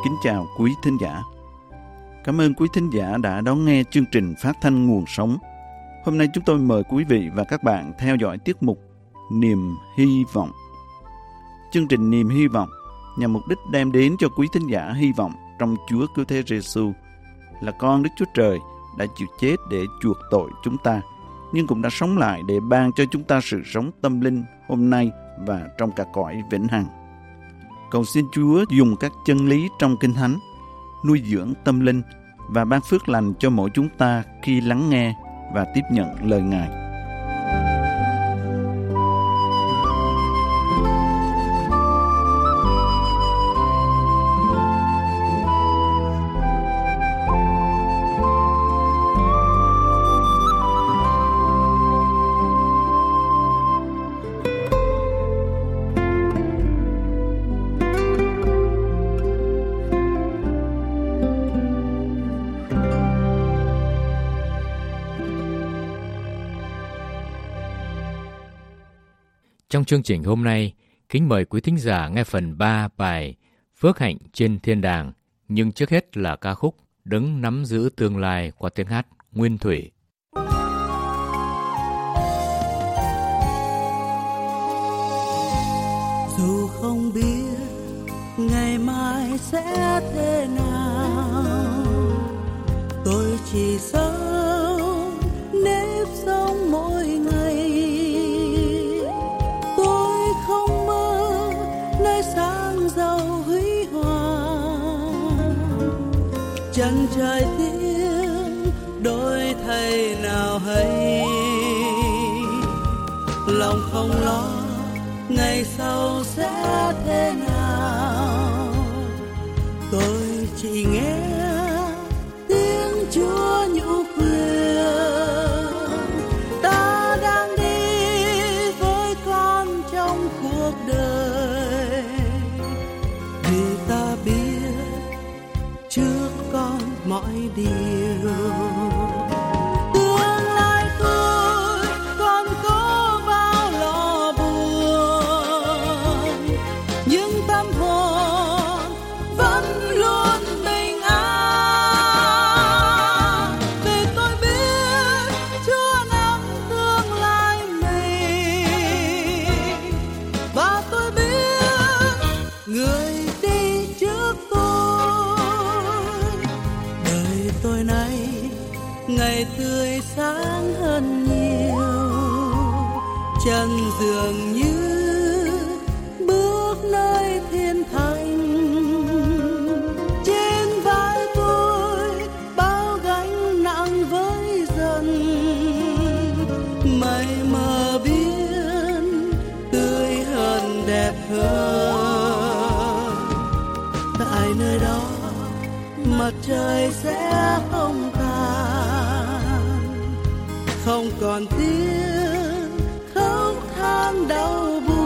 Kính chào quý thính giả. Cảm ơn quý thính giả đã đón nghe chương trình phát thanh Nguồn Sống. Hôm nay chúng tôi mời quý vị và các bạn theo dõi tiết mục Niềm Hy Vọng. Chương trình Niềm Hy Vọng nhằm mục đích đem đến cho quý thính giả hy vọng trong Chúa Cứu Thế Giêsu là con Đức Chúa Trời đã chịu chết để chuộc tội chúng ta, nhưng cũng đã sống lại để ban cho chúng ta sự sống tâm linh hôm nay và trong cả cõi vĩnh hằng. Cầu xin Chúa dùng các chân lý trong Kinh Thánh nuôi dưỡng tâm linh và ban phước lành cho mỗi chúng ta khi lắng nghe và tiếp nhận lời Ngài. Trong chương trình hôm nay, kính mời quý thính giả nghe phần 3 bài Phước Hạnh Trên Thiên Đàng, nhưng trước hết là ca khúc Đấng Nắm Giữ Tương Lai qua tiếng hát Nguyên Thủy. Dù không biết ngày mai sẽ thế nào, tôi chỉ sống nếp sống mỗi ngày. Không mơ nơi sáng giàu huy hoàng, chân trời tiếng đôi thầy nào hay, lòng không lo ngày sau sẽ thế nào. Tôi chỉ nghe tiếng Chúa nhũ khuyên, ta đang đi với con trong cuộc đời, vì ta biết trước con mọi điều. Tương lai tôi còn có bao lo buồn, nhưng tâm hồn vẫn luôn bình an, vì tôi biết Chúa nắm tương lai mình, và tôi biết người đi trước tôi. Đời tôi nay ngày tươi sáng hơn nhiều, chân dường như bước nơi thiên thành. Trên vai tôi bao gánh nặng với dần, mây mờ biên tươi hơn đẹp hơn. Tại nơi đó mặt trời sẽ không tàn, không còn tiếng khóc than đau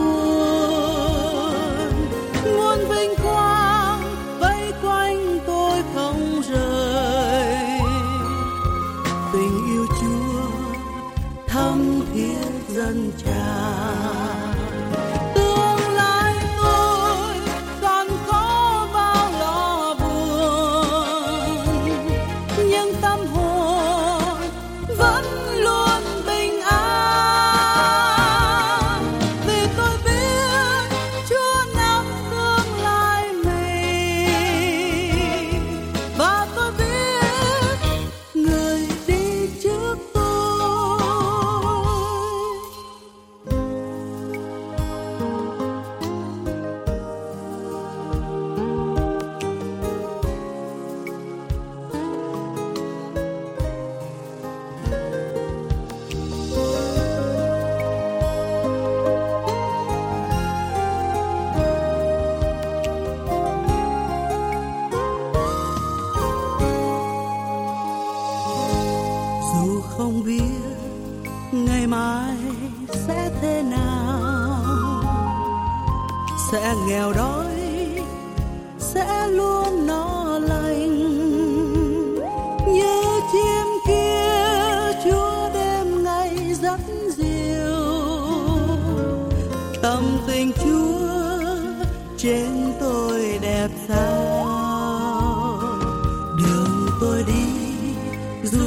buồn. Muôn vinh quang vây quanh tôi không rời, tình yêu Chúa thắm thiết dâng tràn. Tương lai tôi còn có bao lo buồn, nhưng tâm hồn vẫn luôn bình an, vì tôi biết Chúa nắm tương lai mình, và tôi biết người đi trước tôi. Dù không biết ngày mai sẽ thế nào, sẽ nghèo đói, sẽ luôn no lành, như chim kia Chúa đêm ngày dắt dìu. Tâm tình Chúa trên tôi đẹp sao,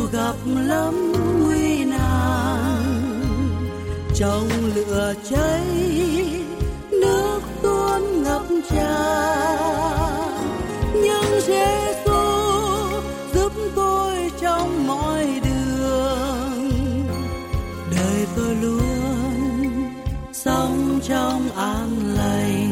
gặp lắm nguy nan, trong lửa cháy nước tuôn ngập tràn, nhưng Giêsu giúp tôi trong mọi đường, đời tôi luôn sống trong an lành.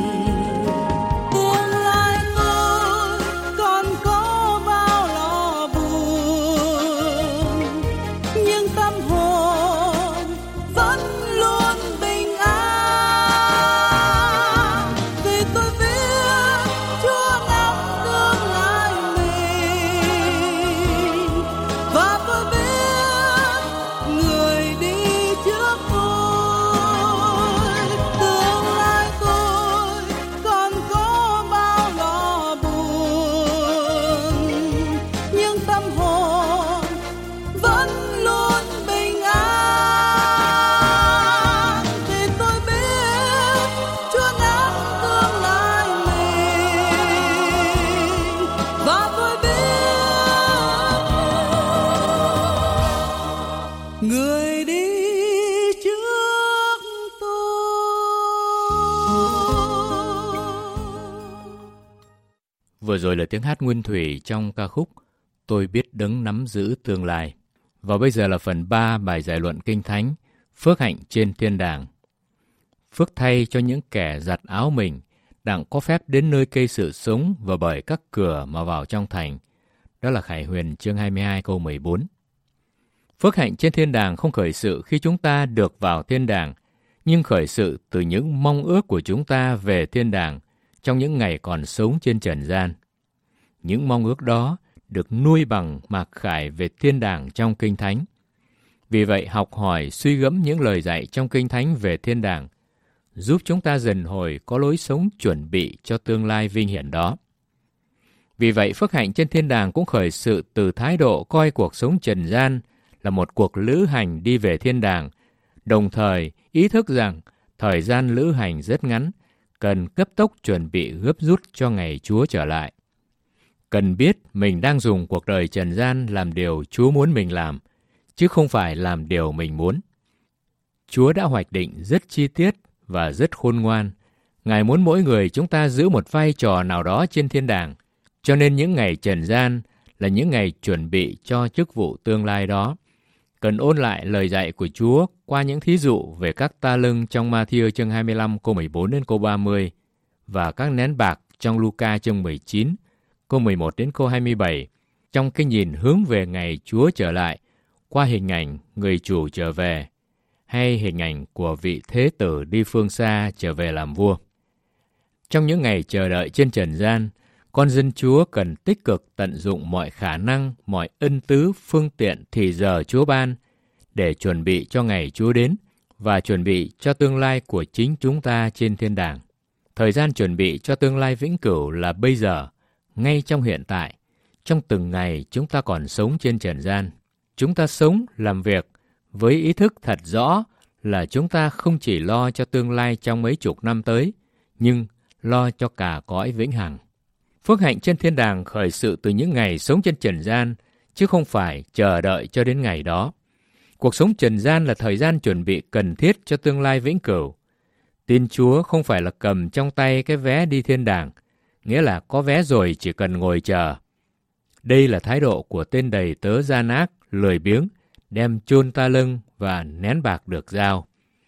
Người đi trước tôi. Vừa rồi là tiếng hát nguyên thủy trong ca khúc Tôi biết đấng nắm giữ tương lai. Và bây giờ là phần 3 bài giải luận Kinh Thánh, phước hạnh trên thiên đàng. Phước thay cho những kẻ giặt áo mình, đặng có phép đến nơi cây sự sống và bởi các cửa mà vào trong thành. Đó là Khải Huyền chương 22 câu 14. Phước hạnh trên thiên đàng không khởi sự khi chúng ta được vào thiên đàng, nhưng khởi sự từ những mong ước của chúng ta về thiên đàng trong những ngày còn sống trên trần gian. Những mong ước đó được nuôi bằng mặc khải về thiên đàng trong Kinh Thánh. Vì vậy, học hỏi, suy gẫm những lời dạy trong Kinh Thánh về thiên đàng, giúp chúng ta dần hồi có lối sống chuẩn bị cho tương lai vinh hiển đó. Vì vậy, phước hạnh trên thiên đàng cũng khởi sự từ thái độ coi cuộc sống trần gian là một cuộc lữ hành đi về thiên đàng, đồng thời ý thức rằng thời gian lữ hành rất ngắn, cần cấp tốc chuẩn bị gấp rút cho ngày Chúa trở lại. Cần biết mình đang dùng cuộc đời trần gian làm điều Chúa muốn mình làm, chứ không phải làm điều mình muốn. Chúa đã hoạch định rất chi tiết và rất khôn ngoan. Ngài muốn mỗi người chúng ta giữ một vai trò nào đó trên thiên đàng, cho nên những ngày trần gian là những ngày chuẩn bị cho chức vụ tương lai đó. Cần ôn lại lời dạy của Chúa qua những thí dụ về các ta lưng trong Ma-thi-ơ chương 25 câu 14 đến câu 30 và các nén bạc trong Luca chương 19 câu 11 đến câu 27 trong cái nhìn hướng về ngày Chúa trở lại qua hình ảnh người chủ trở về hay hình ảnh của vị thế tử đi phương xa trở về làm vua. Trong những ngày chờ đợi trên trần gian, con dân Chúa cần tích cực tận dụng mọi khả năng, mọi ân tứ, phương tiện, thì giờ Chúa ban để chuẩn bị cho ngày Chúa đến và chuẩn bị cho tương lai của chính chúng ta trên thiên đàng. Thời gian chuẩn bị cho tương lai vĩnh cửu là bây giờ, ngay trong hiện tại, trong từng ngày chúng ta còn sống trên trần gian. Chúng ta sống, làm việc với ý thức thật rõ là chúng ta không chỉ lo cho tương lai trong mấy chục năm tới, nhưng lo cho cả cõi vĩnh hằng. Phước hạnh trên thiên đàng khởi sự từ những ngày sống trên trần gian, chứ không phải chờ đợi cho đến ngày đó. Cuộc sống trần gian là thời gian chuẩn bị cần thiết cho tương lai vĩnh cửu. Tin Chúa không phải là cầm trong tay cái vé đi thiên đàng, nghĩa là có vé rồi chỉ cần ngồi chờ. Đây là thái độ của tên đầy tớ gian ác, lười biếng, đem chôn ta lưng và nén bạc được giao.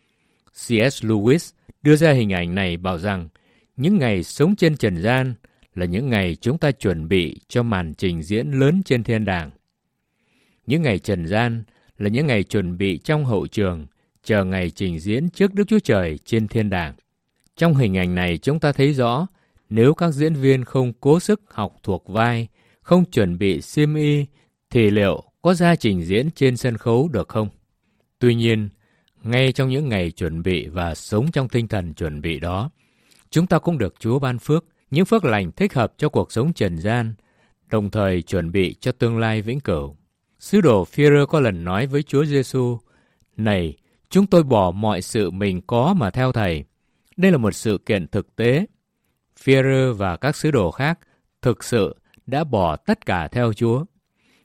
C.S. Lewis đưa ra hình ảnh này bảo rằng những ngày sống trên trần gian là những ngày chúng ta chuẩn bị cho màn trình diễn lớn trên thiên đàng. Những ngày trần gian là những ngày chuẩn bị trong hậu trường, chờ ngày trình diễn trước Đức Chúa Trời trên thiên đàng. Trong hình ảnh này chúng ta thấy rõ, nếu các diễn viên không cố sức học thuộc vai, không chuẩn bị xiêm y, thì liệu có ra trình diễn trên sân khấu được không? Tuy nhiên, ngay trong những ngày chuẩn bị và sống trong tinh thần chuẩn bị đó, chúng ta cũng được Chúa ban phước, những phước lành thích hợp cho cuộc sống trần gian, đồng thời chuẩn bị cho tương lai vĩnh cửu. Sứ đồ Phi-e-rơ có lần nói với Chúa Giêsu: "Này, chúng tôi bỏ mọi sự mình có mà theo Thầy." Đây là một sự kiện thực tế. Phi-e-rơ và các sứ đồ khác thực sự đã bỏ tất cả theo Chúa.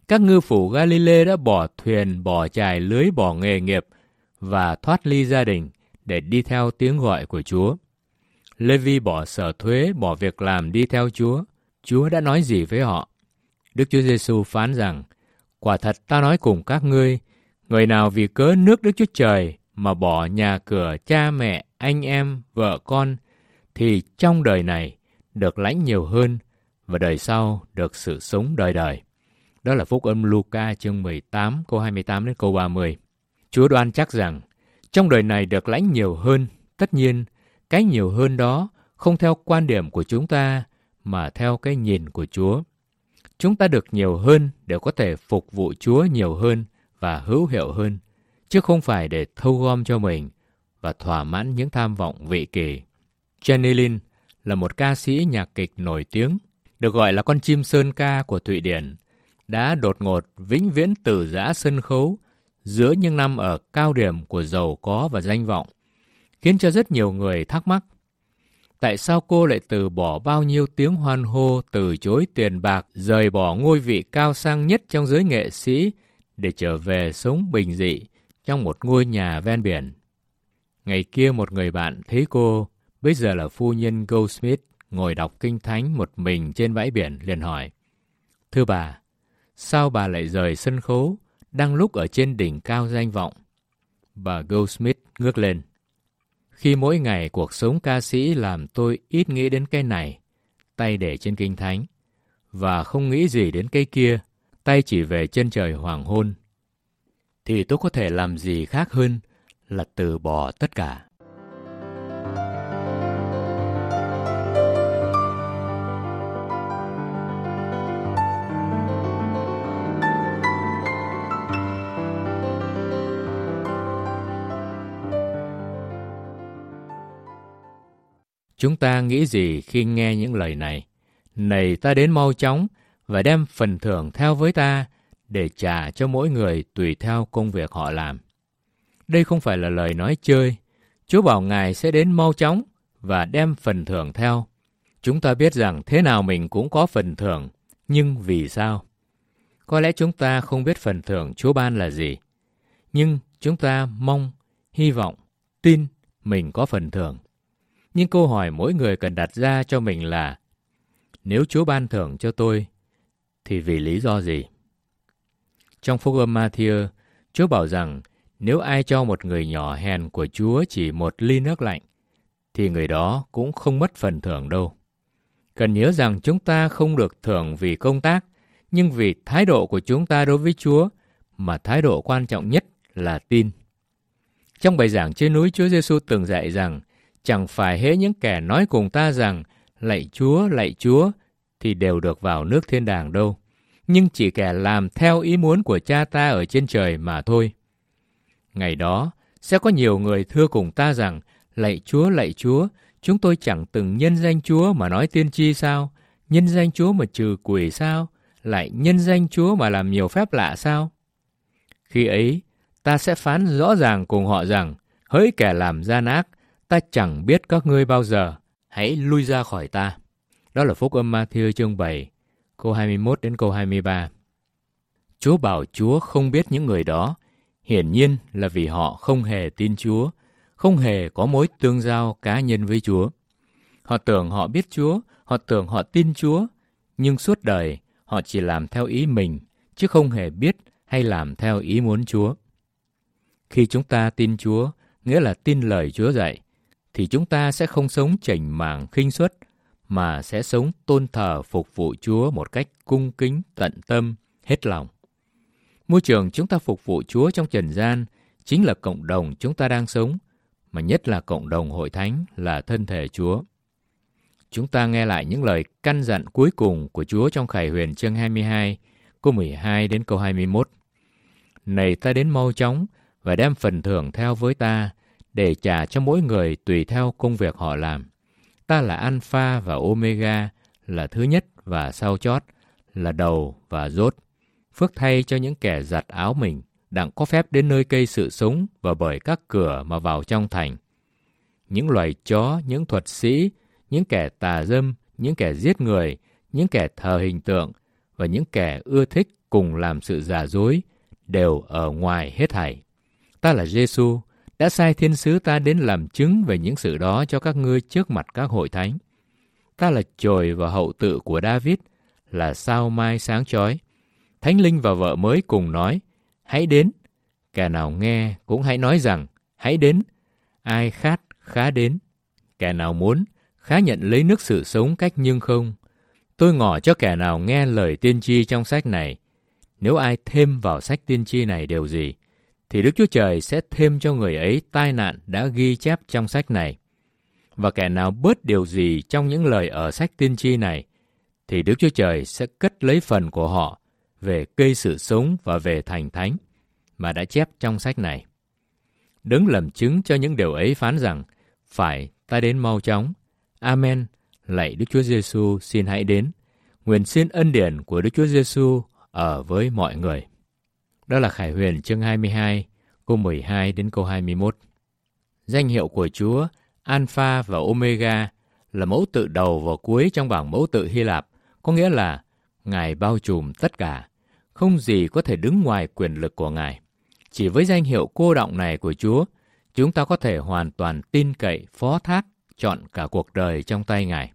các ngư phủ Galilee đã bỏ thuyền, bỏ chài lưới, bỏ nghề nghiệp và thoát ly gia đình để đi theo tiếng gọi của Chúa. Lê-vi bỏ sở thuế, bỏ việc làm đi theo Chúa. Chúa đã nói gì với họ? Đức Chúa Giêsu phán rằng, quả thật ta nói cùng các ngươi, người nào vì cớ nước Đức Chúa Trời mà bỏ nhà cửa, cha mẹ, anh em, vợ con, thì trong đời này được lãnh nhiều hơn và đời sau được sự sống đời đời. Đó là Phúc Âm Luca chương 18, câu 28 đến câu 30. Chúa đoan chắc rằng, trong đời này được lãnh nhiều hơn, tất nhiên, cái nhiều hơn đó không theo quan điểm của chúng ta, mà theo cái nhìn của Chúa. Chúng ta được nhiều hơn để có thể phục vụ Chúa nhiều hơn và hữu hiệu hơn, chứ không phải để thâu gom cho mình và thỏa mãn những tham vọng vị kỳ. Jenny Lind là một ca sĩ nhạc kịch nổi tiếng, được gọi là con chim sơn ca của Thụy Điển, đã đột ngột vĩnh viễn từ giã sân khấu giữa những năm ở cao điểm của giàu có và danh vọng, khiến cho rất nhiều người thắc mắc. Tại sao cô lại từ bỏ bao nhiêu tiếng hoan hô, từ chối tiền bạc, rời bỏ ngôi vị cao sang nhất trong giới nghệ sĩ để trở về sống bình dị trong một ngôi nhà ven biển? Ngày kia một người bạn thấy cô, bây giờ là phu nhân Goldsmith, ngồi đọc kinh thánh một mình trên bãi biển, liền hỏi, thưa bà, sao bà lại rời sân khấu đang lúc ở trên đỉnh cao danh vọng? Bà Goldsmith ngước lên. Khi mỗi ngày cuộc sống ca sĩ làm tôi ít nghĩ đến cái này, tay để trên kinh thánh, và không nghĩ gì đến cái kia, tay chỉ về chân trời hoàng hôn, thì tôi có thể làm gì khác hơn là từ bỏ tất cả. Chúng ta nghĩ gì khi nghe những lời này? Này ta đến mau chóng và đem phần thưởng theo với ta để trả cho mỗi người tùy theo công việc họ làm. Đây không phải là lời nói chơi. Chúa bảo Ngài sẽ đến mau chóng và đem phần thưởng theo. Chúng ta biết rằng thế nào mình cũng có phần thưởng, nhưng vì sao? Có lẽ chúng ta không biết phần thưởng Chúa ban là gì, nhưng chúng ta mong, hy vọng, tin mình có phần thưởng. Nhưng câu hỏi mỗi người cần đặt ra cho mình là, nếu Chúa ban thưởng cho tôi, thì vì lý do gì? Trong Phúc Âm Ma-thi-ơ, Chúa bảo rằng nếu ai cho một người nhỏ hèn của Chúa chỉ một ly nước lạnh, thì người đó cũng không mất phần thưởng đâu. Cần nhớ rằng chúng ta không được thưởng vì công tác, nhưng vì thái độ của chúng ta đối với Chúa, mà thái độ quan trọng nhất là tin. Trong bài giảng trên núi, Chúa Giêsu từng dạy rằng, chẳng phải hễ những kẻ nói cùng ta rằng, lạy Chúa, thì đều được vào nước thiên đàng đâu, nhưng chỉ kẻ làm theo ý muốn của Cha ta ở trên trời mà thôi. Ngày đó, sẽ có nhiều người thưa cùng ta rằng, lạy Chúa, chúng tôi chẳng từng nhân danh Chúa mà nói tiên tri sao? Nhân danh Chúa mà trừ quỷ sao? Lại nhân danh Chúa mà làm nhiều phép lạ sao? Khi ấy, ta sẽ phán rõ ràng cùng họ rằng, hỡi kẻ làm gian ác, ta chẳng biết các ngươi bao giờ, hãy lui ra khỏi ta. Đó là Phúc Âm Ma-thi-ơ chương 7, câu 21 đến câu 23. Chúa bảo Chúa không biết những người đó, hiển nhiên là vì họ không hề tin Chúa, không hề có mối tương giao cá nhân với Chúa. Họ tưởng họ biết Chúa, họ tưởng họ tin Chúa, nhưng suốt đời họ chỉ làm theo ý mình, chứ không hề biết hay làm theo ý muốn Chúa. Khi chúng ta tin Chúa, nghĩa là tin lời Chúa dạy, thì chúng ta sẽ không sống chảnh mảng khinh suất, mà sẽ sống tôn thờ phục vụ Chúa một cách cung kính, tận tâm, hết lòng. Môi trường chúng ta phục vụ Chúa trong trần gian chính là cộng đồng chúng ta đang sống, mà nhất là cộng đồng hội thánh là thân thể Chúa. Chúng ta nghe lại những lời căn dặn cuối cùng của Chúa trong Khải Huyền chương 22, câu 12 đến câu 21. Này ta đến mau chóng và đem phần thưởng theo với ta, để trả cho mỗi người tùy theo công việc họ làm. Ta là Alpha và Omega, là thứ nhất và sau chót, là đầu và rốt. Phước thay cho những kẻ giặt áo mình, đặng có phép đến nơi cây sự sống và bởi các cửa mà vào trong thành. Những loài chó, những thuật sĩ, những kẻ tà dâm, những kẻ giết người, những kẻ thờ hình tượng và những kẻ ưa thích cùng làm sự giả dối đều ở ngoài hết thảy. Ta là Giê-xu, đã sai thiên sứ ta đến làm chứng về những sự đó cho các ngươi trước mặt các hội thánh. Ta là chồi và hậu tự của David, là sao mai sáng chói. Thánh linh và vợ mới cùng nói, hãy đến. Kẻ nào nghe cũng hãy nói rằng, hãy đến. Ai khát, khá đến. Kẻ nào muốn, khá nhận lấy nước sự sống cách nhưng không. Tôi ngỏ cho kẻ nào nghe lời tiên tri trong sách này. Nếu ai thêm vào sách tiên tri này điều gì, thì Đức Chúa Trời sẽ thêm cho người ấy tai nạn đã ghi chép trong sách này. Và kẻ nào bớt điều gì trong những lời ở sách tiên tri này, thì Đức Chúa Trời sẽ cất lấy phần của họ về cây sự sống và về thành thánh, mà đã chép trong sách này. Đấng làm chứng cho những điều ấy phán rằng, phải, ta đến mau chóng. Amen. Lạy Đức Chúa Giêsu, xin hãy đến. Nguyện xin ân điển của Đức Chúa Giêsu ở với mọi người. Đó là Khải Huyền chương 22, câu 12 đến câu 21. Danh hiệu của Chúa, Alpha và Omega, là mẫu tự đầu và cuối trong bảng mẫu tự Hy Lạp, có nghĩa là Ngài bao trùm tất cả, không gì có thể đứng ngoài quyền lực của Ngài. Chỉ với danh hiệu cô đọng này của Chúa, chúng ta có thể hoàn toàn tin cậy, phó thác, chọn cả cuộc đời trong tay Ngài.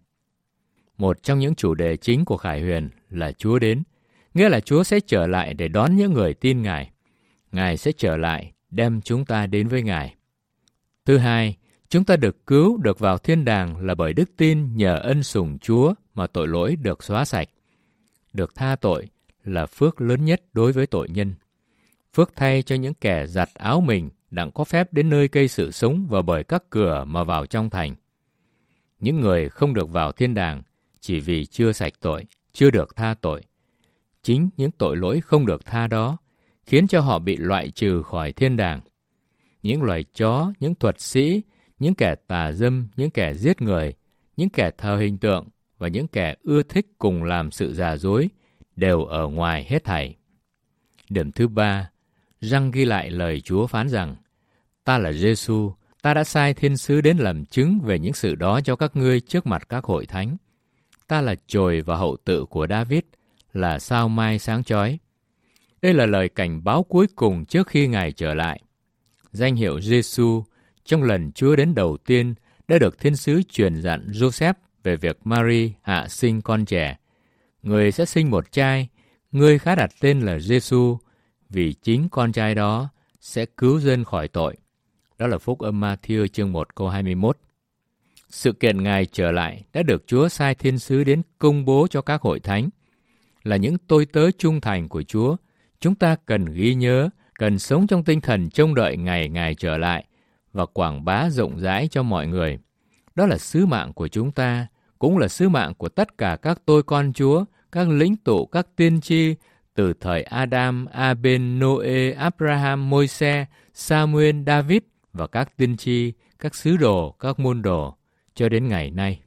Một trong những chủ đề chính của Khải Huyền là Chúa đến, nghĩa là Chúa sẽ trở lại để đón những người tin Ngài. Ngài sẽ trở lại, đem chúng ta đến với Ngài. Thứ hai, chúng ta được cứu, được vào thiên đàng là bởi đức tin nhờ ân sủng Chúa mà tội lỗi được xóa sạch. Được tha tội là phước lớn nhất đối với tội nhân. Phước thay cho những kẻ giặt áo mình đặng có phép đến nơi cây sự sống và bởi các cửa mà vào trong thành. Những người không được vào thiên đàng chỉ vì chưa sạch tội, chưa được tha tội. Chính những tội lỗi không được tha đó khiến cho họ bị loại trừ khỏi thiên đàng. Những loài chó, những thuật sĩ, những kẻ tà dâm, những kẻ giết người, những kẻ thờ hình tượng và những kẻ ưa thích cùng làm sự giả dối đều ở ngoài hết thảy. Điểm thứ ba, răng ghi lại lời Chúa phán rằng, ta là Giê-xu, ta đã sai thiên sứ đến làm chứng về những sự đó cho các ngươi trước mặt các hội thánh. Ta là chồi và hậu tự của David, là sao mai sáng chói. Đây là lời cảnh báo cuối cùng trước khi Ngài trở lại. Danh hiệu Giê-xu trong lần Chúa đến đầu tiên đã được thiên sứ truyền dặn Joseph về việc Mary hạ sinh con trẻ. Người sẽ sinh một trai, người khá đặt tên là Giê-xu, vì chính con trai đó sẽ cứu dân khỏi tội. Đó là Phúc âm Ma-thi-ơ chương 1 câu 21. Sự kiện Ngài trở lại đã được Chúa sai thiên sứ đến công bố cho các hội thánh. Là những tôi tớ trung thành của Chúa, chúng ta cần ghi nhớ, cần sống trong tinh thần trông đợi ngày Ngài trở lại và quảng bá rộng rãi cho mọi người. Đó là sứ mạng của chúng ta, cũng là sứ mạng của tất cả các tôi con Chúa, các lĩnh tụ, các tiên tri, từ thời Adam, Abel, Noe, Abraham, Môi-se, Sa-muên, David và các tiên tri, các sứ đồ, các môn đồ, cho đến ngày nay.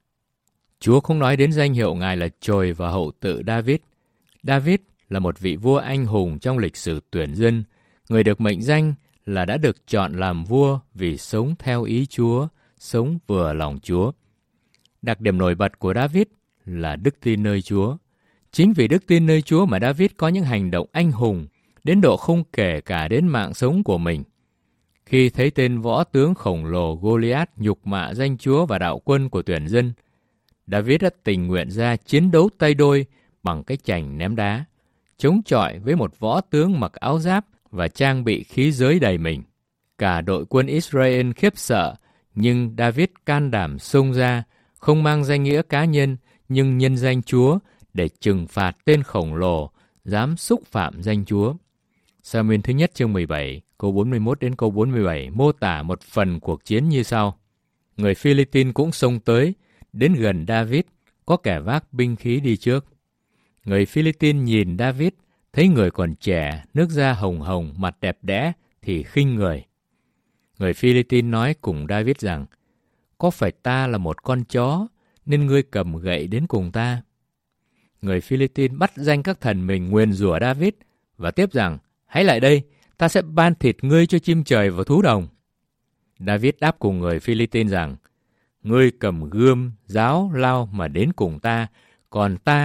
Chúa không nói đến danh hiệu Ngài là chồi và hậu tự David. David là một vị vua anh hùng trong lịch sử tuyển dân, người được mệnh danh là đã được chọn làm vua vì sống theo ý Chúa, sống vừa lòng Chúa. Đặc điểm nổi bật của David là đức tin nơi Chúa. Chính vì đức tin nơi Chúa mà David có những hành động anh hùng, đến độ không kể cả đến mạng sống của mình. Khi thấy tên võ tướng khổng lồ Goliath nhục mạ danh Chúa và đạo quân của tuyển dân, David đã tình nguyện ra chiến đấu tay đôi bằng cái chành ném đá, chống chọi với một võ tướng mặc áo giáp và trang bị khí giới đầy mình. Cả đội quân Israel khiếp sợ, nhưng David can đảm xông ra, không mang danh nghĩa cá nhân, nhưng nhân danh Chúa để trừng phạt tên khổng lồ dám xúc phạm danh Chúa. Sa-muên thứ nhất chương 17, câu 41 đến câu 47 mô tả một phần cuộc chiến như sau. Người Phi-li-tin cũng xông tới, đến gần David, có kẻ vác binh khí đi trước. Người Phi-li-tin nhìn David, thấy người còn trẻ, nước da hồng hồng, mặt đẹp đẽ, thì khinh người. Người Phi-li-tin nói cùng David rằng, có phải ta là một con chó, nên ngươi cầm gậy đến cùng ta? Người Phi-li-tin bắt danh các thần mình nguyền rủa David, và tiếp rằng, hãy lại đây, ta sẽ ban thịt ngươi cho chim trời và thú đồng. David đáp cùng người Phi-li-tin rằng, ngươi cầm gươm, giáo, lao mà đến cùng ta, còn ta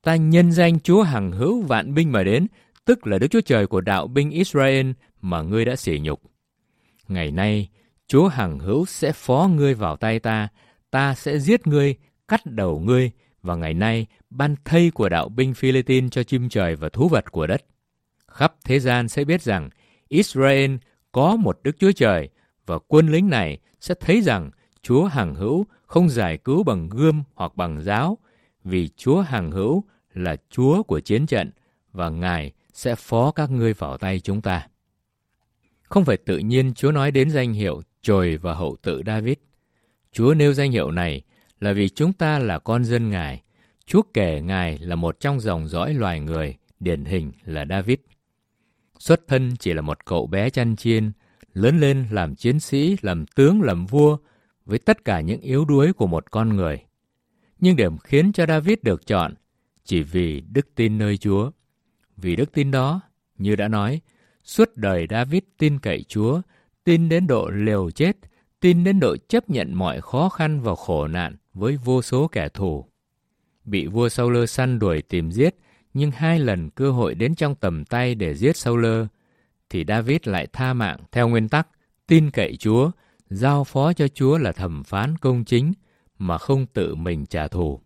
ta nhân danh Chúa hằng hữu vạn binh mà đến, tức là Đức Chúa Trời của đạo binh Israel mà ngươi đã sỉ nhục. Ngày nay, Chúa hằng hữu sẽ phó ngươi vào tay ta, ta sẽ giết ngươi, cắt đầu ngươi, và ngày nay ban thây của đạo binh Phi-lê-tin cho chim trời và thú vật của đất. Khắp thế gian sẽ biết rằng Israel có một Đức Chúa Trời, và quân lính này sẽ thấy rằng Chúa hằng hữu không giải cứu bằng gươm hoặc bằng giáo, vì Chúa hằng hữu là Chúa của chiến trận, và Ngài sẽ phó các ngươi vào tay chúng ta. Không phải tự nhiên Chúa nói đến danh hiệu Chồi và hậu tự David. Chúa nêu danh hiệu này là vì chúng ta là con dân Ngài. Chúa kể Ngài là một trong dòng dõi loài người, điển hình là David. Xuất thân chỉ là một cậu bé chăn chiên, lớn lên làm chiến sĩ, làm tướng, làm vua, với tất cả những yếu đuối của một con người. Nhưng điểm khiến cho David được chọn chỉ vì đức tin nơi Chúa. Vì đức tin đó, như đã nói, suốt đời David tin cậy Chúa, tin đến độ liều chết, tin đến độ chấp nhận mọi khó khăn và khổ nạn với vô số kẻ thù. Bị vua Saul săn đuổi tìm giết, nhưng 2 lần cơ hội đến trong tầm tay để giết Saul, thì David lại tha mạng theo nguyên tắc tin cậy Chúa, giao phó cho Chúa là thẩm phán công chính, mà không tự mình trả thù.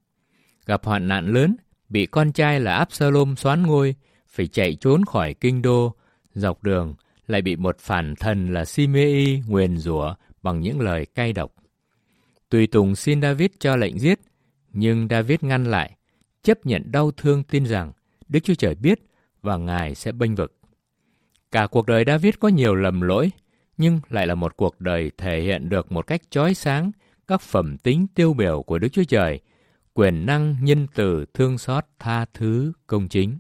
Gặp hoạn nạn lớn, bị con trai là Absalom soán ngôi, phải chạy trốn khỏi kinh đô, dọc đường lại bị một phản thần là Simei nguyền rủa bằng những lời cay độc. Tùy tùng xin David cho lệnh giết, nhưng David ngăn lại, chấp nhận đau thương tin rằng Đức Chúa Trời biết và Ngài sẽ bênh vực. Cả cuộc đời David có nhiều lầm lỗi, nhưng lại là một cuộc đời thể hiện được một cách chói sáng các phẩm tính tiêu biểu của Đức Chúa Trời: quyền năng, nhân từ, thương xót, tha thứ, công chính.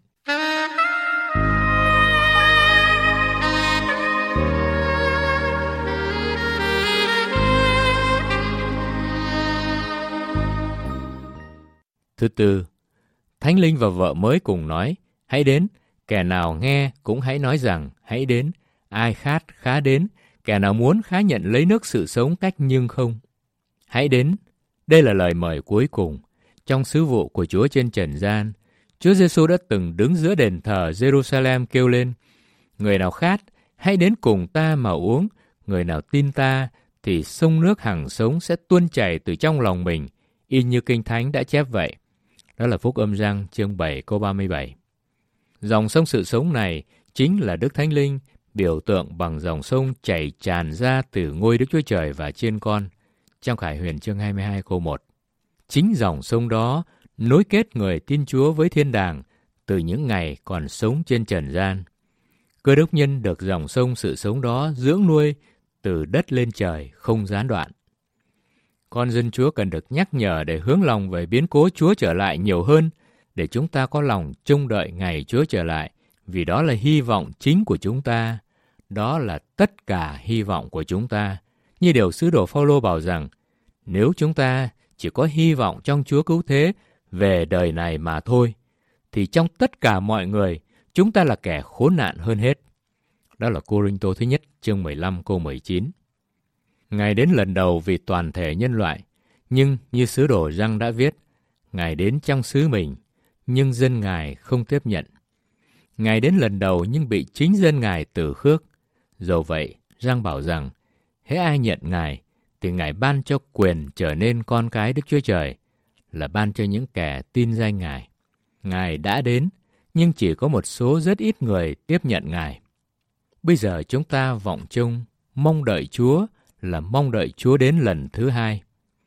Thứ tư, Thánh Linh và vợ mới cùng nói: hãy đến, kẻ nào nghe cũng hãy nói rằng hãy đến, ai khát khá đến, kẻ nào muốn khá nhận lấy nước sự sống cách nhưng không. Hãy đến, đây là lời mời cuối cùng. Trong sứ vụ của Chúa trên trần gian, Chúa Giêsu đã từng đứng giữa đền thờ Jerusalem kêu lên: người nào khát, hãy đến cùng ta mà uống, người nào tin ta thì sông nước hằng sống sẽ tuôn chảy từ trong lòng mình, y như Kinh Thánh đã chép vậy. Đó là Phúc Âm Giăng chương 7 câu 37. Dòng sông sự sống này chính là Đức Thánh Linh, biểu tượng bằng dòng sông chảy tràn ra từ ngôi Đức Chúa Trời và Chiên Con, trong Khải Huyền chương 22 câu 1. Chính dòng sông đó nối kết người tin Chúa với thiên đàng từ những ngày còn sống trên trần gian. Cơ đốc nhân được dòng sông sự sống đó dưỡng nuôi từ đất lên trời không gián đoạn. Con dân Chúa cần được nhắc nhở để hướng lòng về biến cố Chúa trở lại nhiều hơn, để chúng ta có lòng trông đợi ngày Chúa trở lại, vì đó là hy vọng chính của chúng ta. Đó là tất cả hy vọng của chúng ta. Như điều sứ đồ Phao-lô bảo rằng, nếu chúng ta chỉ có hy vọng trong Chúa cứu thế về đời này mà thôi, thì trong tất cả mọi người, chúng ta là kẻ khốn nạn hơn hết. Đó là Cô-rinh-tô thứ nhất chương 15 câu 19. Ngài đến lần đầu vì toàn thể nhân loại, nhưng như sứ đồ Giăng đã viết, Ngài đến trong xứ mình, nhưng dân Ngài không tiếp nhận. Ngài đến lần đầu nhưng bị chính dân Ngài từ khước. Dầu vậy, Giăng bảo rằng, hễ ai nhận Ngài, thì Ngài ban cho quyền trở nên con cái Đức Chúa Trời, là ban cho những kẻ tin danh Ngài. Ngài đã đến, nhưng chỉ có một số rất ít người tiếp nhận Ngài. Bây giờ chúng ta vọng trông, mong đợi Chúa là mong đợi Chúa đến lần thứ hai.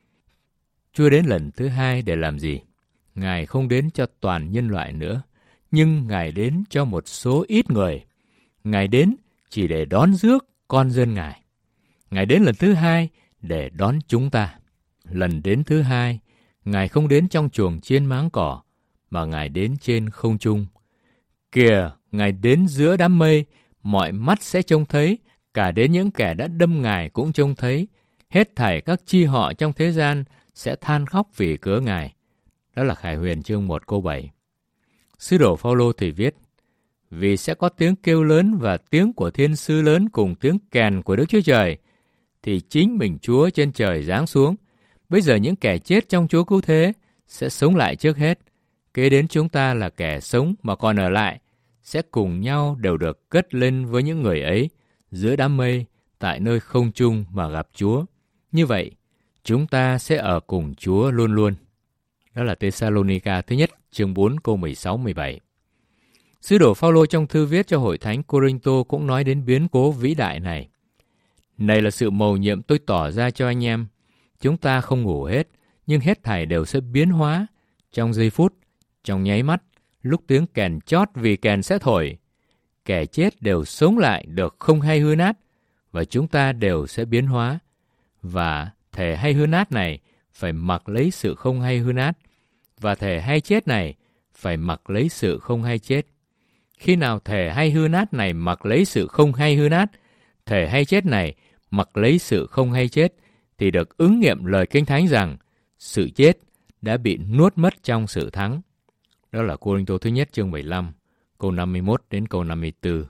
Chúa đến lần thứ hai để làm gì? Ngài không đến cho toàn nhân loại nữa, nhưng Ngài đến cho một số ít người. Ngài đến chỉ để đón rước con dân Ngài. Ngài đến lần thứ hai để đón chúng ta. Lần đến thứ hai, Ngài không đến trong chuồng chiên máng cỏ, mà Ngài đến trên không trung. Kìa, Ngài đến giữa đám mây, mọi mắt sẽ trông thấy, cả đến những kẻ đã đâm Ngài cũng trông thấy. Hết thảy các chi họ trong thế gian sẽ than khóc vì cớ Ngài. Đó là Khải Huyền chương 1 câu 7. Sứ đồ Phao-lô thì viết, vì sẽ có tiếng kêu lớn và tiếng của thiên sứ lớn cùng tiếng kèn của Đức Chúa Trời, thì chính mình Chúa trên trời giáng xuống. Bây giờ những kẻ chết trong Chúa cứu thế sẽ sống lại trước hết. kế đến chúng ta là kẻ sống mà còn ở lại, sẽ cùng nhau đều được cất lên với những người ấy giữa đám mây tại nơi không trung mà gặp Chúa. Như vậy, chúng ta sẽ ở cùng Chúa luôn luôn. Đó là Tê-sa-lô-ni-ca thứ nhất, chương 4 câu 16-17. Sứ đồ Phao-lô trong thư viết cho hội thánh Cô-rinh-tô cũng nói đến biến cố vĩ đại này. Này là sự mầu nhiệm tôi tỏ ra cho anh em. Chúng ta không ngủ hết, nhưng hết thảy đều sẽ biến hóa trong giây phút, trong nháy mắt, lúc tiếng kèn chót vì kèn sẽ thổi. Kẻ chết đều sống lại được không hay hư nát, và chúng ta đều sẽ biến hóa. Và thể hay hư nát này phải mặc lấy sự không hay hư nát, và thể hay chết này phải mặc lấy sự không hay chết. Khi nào thể hay hư nát này mặc lấy sự không hay hư nát, thể hay chết này mặc lấy sự không hay chết, thì được ứng nghiệm lời Kinh Thánh rằng sự chết đã bị nuốt mất trong sự thắng. Đó là Cô-rinh-tô thứ nhất chương 15, câu 51 đến câu 54.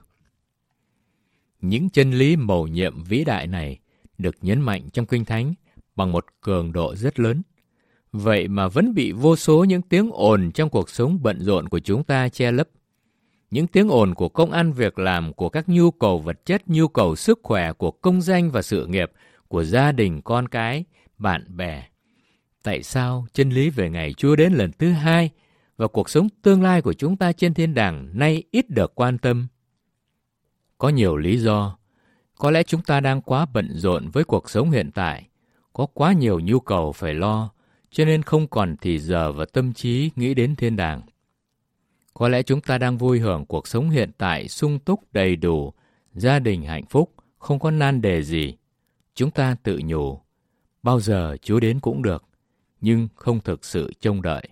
Những chân lý mầu nhiệm vĩ đại này được nhấn mạnh trong Kinh Thánh bằng một cường độ rất lớn. Vậy mà vẫn bị vô số những tiếng ồn trong cuộc sống bận rộn của chúng ta che lấp. Những tiếng ồn của công ăn việc làm, của các nhu cầu vật chất, nhu cầu sức khỏe, của công danh và sự nghiệp, của gia đình, con cái, bạn bè. Tại sao chân lý về ngày Chúa đến lần thứ hai và cuộc sống tương lai của chúng ta trên thiên đàng nay ít được quan tâm? Có nhiều lý do. Có lẽ chúng ta đang quá bận rộn với cuộc sống hiện tại, có quá nhiều nhu cầu phải lo, cho nên không còn thì giờ và tâm trí nghĩ đến thiên đàng. Có lẽ chúng ta đang vui hưởng cuộc sống hiện tại sung túc đầy đủ, gia đình hạnh phúc, không có nan đề gì. Chúng ta tự nhủ, bao giờ Chúa đến cũng được, nhưng không thực sự trông đợi.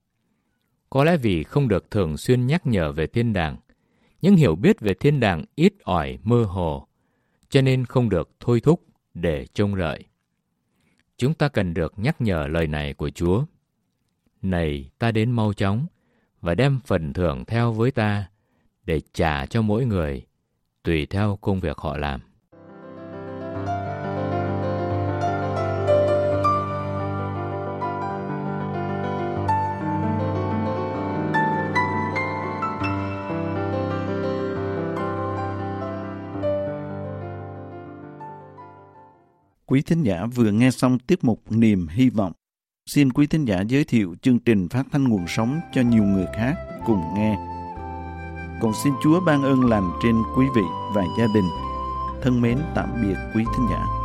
Có lẽ vì không được thường xuyên nhắc nhở về thiên đàng, những hiểu biết về thiên đàng ít ỏi mơ hồ, cho nên không được thôi thúc để trông đợi. Chúng ta cần được nhắc nhở lời này của Chúa. Này, ta đến mau chóng, và đem phần thưởng theo với ta, để trả cho mỗi người, tùy theo công việc họ làm. Quý thính giả vừa nghe xong tiết mục Niềm Hy Vọng. Xin quý thính giả giới thiệu chương trình phát thanh nguồn sống cho nhiều người khác cùng nghe. Còn xin Chúa ban ơn lành trên quý vị và gia đình. Thân mến tạm biệt quý thính giả.